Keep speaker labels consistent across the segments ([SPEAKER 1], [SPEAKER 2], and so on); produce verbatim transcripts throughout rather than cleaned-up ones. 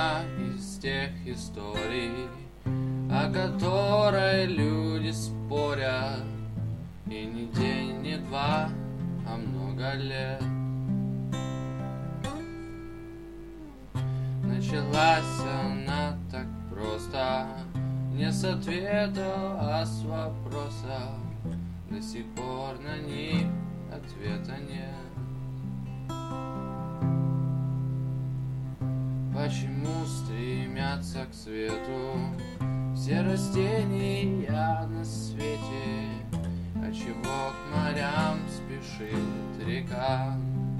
[SPEAKER 1] одна из тех историй, о которой люди спорят, и не день, не два, а много лет. Началась она так просто, не с ответа, а с вопроса. До сих пор на них ответа нет. Почему стремятся к свету все растения на свете? Отчего к морям спешит река?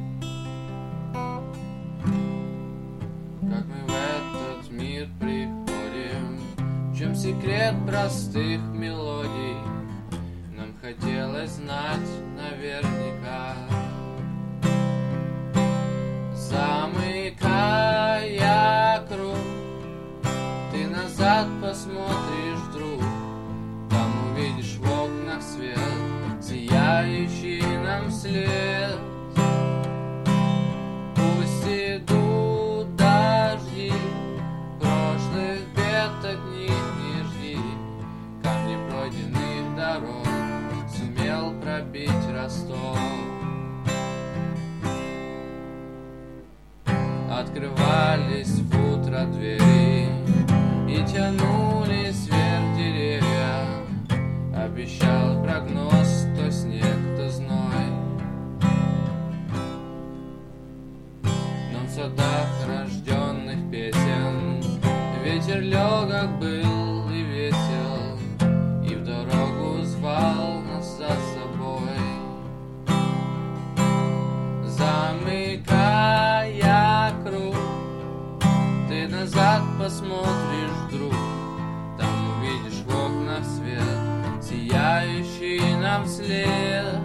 [SPEAKER 1] Как мы в этот мир приходим? В чем секрет простых мелодий? Нам хотелось знать наверняка. Замыкая круг, ты назад посмотришь вдруг, там увидишь в окнах свет, сияющий нам вслед. Пусть идут дожди, прошлых бед от них не жди, камни пройденных дорог сумел пробить Ростов. Открывались в утро двери и тянулись вверх деревья. Обещал прогноз то снег, то зной. Но в садах рожденных песен ветер легок был и весел, и в дорогу звал нас за собой. Замыкая круг, ты назад посмотришь вдруг, там увидишь в окнах свет, сияющий нам вслед.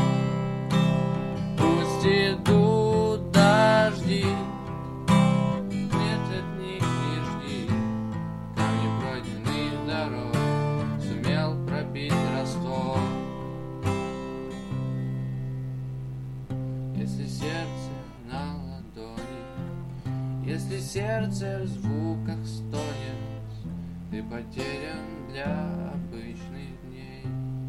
[SPEAKER 1] Пусть идут дожди, нет, от них не жди, камни пройденных дорог сумел пробить Ростов. Если сердце на ладони, если сердце в звуках стонет, ты потерян для обычных дней.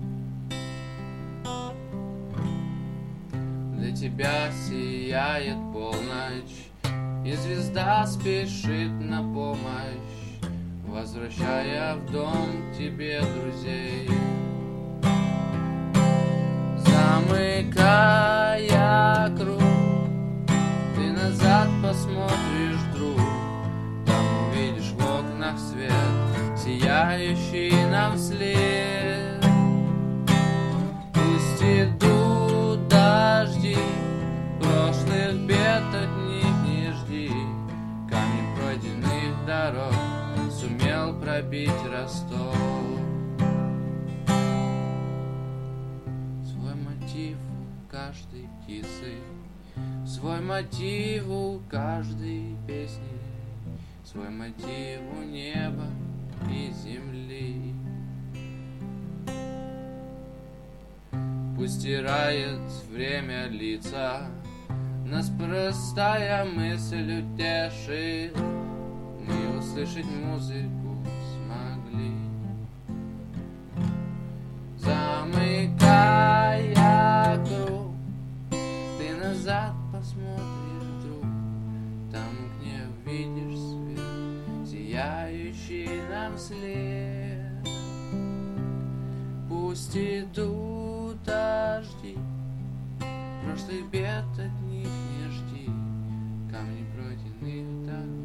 [SPEAKER 1] Для тебя сияет полночь, и звезда спешит на помощь, возвращая в дом тебе друзей. Замыкая круг, ты назад посмотришь вдруг, там увидишь в окнах свет, сияющий нам вслед. Пусть идут дожди, прошлых бед от них не жди, камни пройденных дорог сумел пробить Ростов. Свой мотив у каждой птицы, свой мотив у каждой песни, свой мотив у неба и земли. Пусть стирает время лица, нас простая мысль утешит, мы услышать музыку смогли. Замыкая круг, ты назад посмотришь вдруг, там где увидишь свет, сияющий нам вслед. Пусть идут дожди, прошлых бед от них не жди, камни пройденных дорог